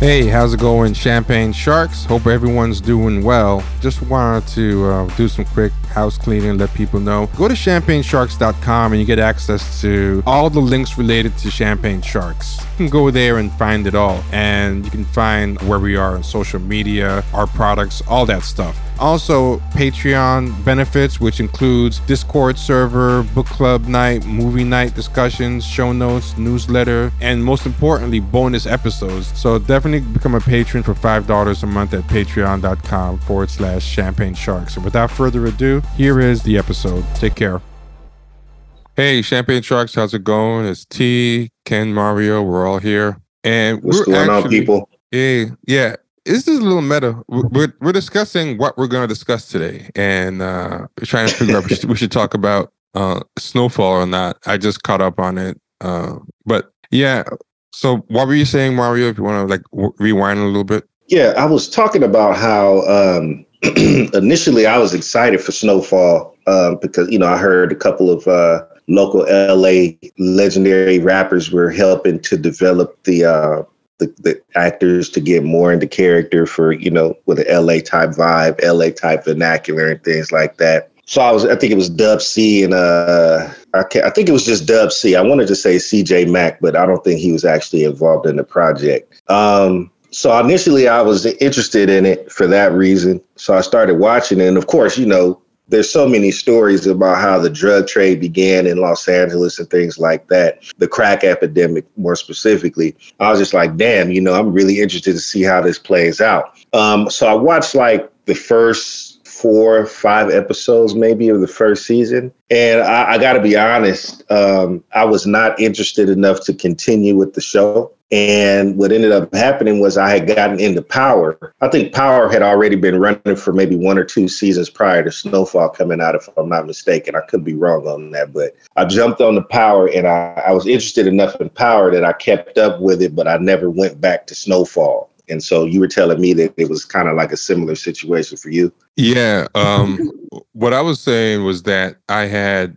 Hey, how's it going, Champagne Sharks? Hope everyone's doing well. Just wanted to do some quick house cleaning, let people know. Go to champagnesharks.com and you get access to all the links related to Champagne Sharks. You can go there and find it all. And you can find where we are on social media, our products, all that stuff. Also, Patreon benefits, which includes Discord server, book club night, movie night discussions, show notes, newsletter, and most importantly, bonus episodes. So definitely become a patron for $5 a month at patreon.com/Champagne Sharks. And without further ado, here is the episode. Take care. Hey, Champagne Sharks, how's it going? It's T, Ken, Mario, we're all here. And what's going on, people? Yeah. This is a little meta. We're discussing what we're going to discuss today, and we're trying to figure out if we should talk about Snowfall or not. I just caught up on it, but yeah. So what were you saying, Mario? If you want to rewind a little bit. Yeah, I was talking about how initially I was excited for Snowfall because I heard a couple of local LA legendary rappers were helping to develop the actors to get more into character for, with an LA type vibe, LA type vernacular and things like that. So I think it was Dub C and I think it was just Dub C. I wanted to say CJ Mack, but I don't think he was actually involved in the project. So initially I was interested in it for that reason. So I started watching it. And of course, there's so many stories about how the drug trade began in Los Angeles and things like that. The crack epidemic, more specifically. I was just like, damn, I'm really interested to see how this plays out. So I watched the first 4 or 5 episodes maybe of the first season. And I got to be honest, I was not interested enough to continue with the show. And what ended up happening was I had gotten into Power. I think Power had already been running for maybe 1 or 2 seasons prior to Snowfall coming out, if I'm not mistaken. I could be wrong on that, but I jumped on the Power and I was interested enough in Power that I kept up with it, but I never went back to Snowfall. And so you were telling me that it was kind of like a similar situation for you. Yeah. What I was saying was that I had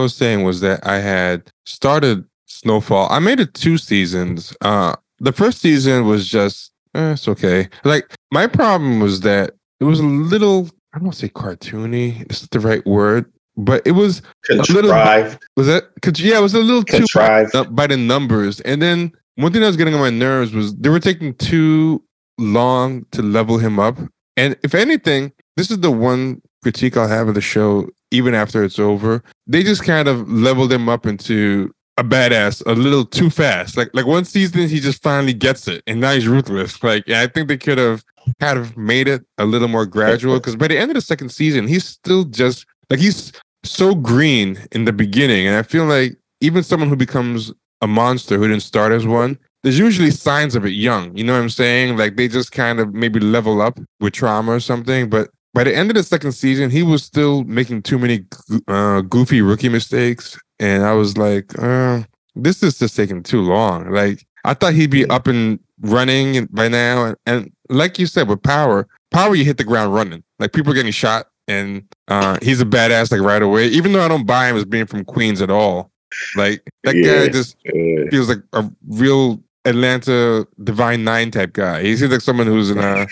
started Snowfall. I made it 2 seasons. The first season was just, it's okay. My problem was that it was a little, I don't want to say cartoony. Is the right word? But it was contrived. Yeah, it was a little contrived too by the numbers. And then one thing that was getting on my nerves was they were taking too long to level him up. And if anything, this is the one critique I'll have of the show, even after it's over. They just kind of leveled him up into a badass a little too fast. Like one season, he just finally gets it, and now he's ruthless. I think they could have kind of made it a little more gradual, because by the end of the second season, he's still just he's so green in the beginning, and I feel like even someone who becomes a monster who didn't start as one, there's usually signs of it young. You know what I'm saying? They just kind of maybe level up with trauma or something. But by the end of the second season, he was still making too many goofy rookie mistakes. And I was like, this is just taking too long. I thought he'd be up and running by now. And like you said, with Power, you hit the ground running. People are getting shot, and he's a badass right away. Even though I don't buy him as being from Queens at all. Guy just feels like a real Atlanta Divine Nine type guy. He seems like someone who's in a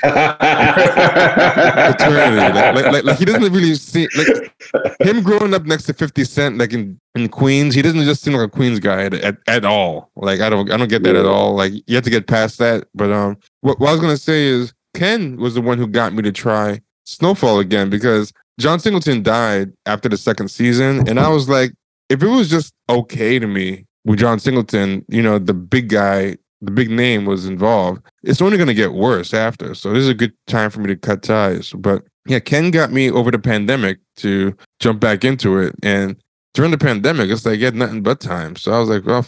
fraternity. He doesn't really seem him growing up next to 50 Cent, in Queens. He doesn't just seem like a Queens guy at all. I don't get that at all. You have to get past that. But what I was gonna say is Ken was the one who got me to try Snowfall again, because John Singleton died after the second season, and I was like, if it was just okay to me with John Singleton, the big guy, the big name was involved, it's only going to get worse after. So this is a good time for me to cut ties. But yeah, Ken got me over the pandemic to jump back into it. And during the pandemic, it's you had nothing but time. So I was like, well,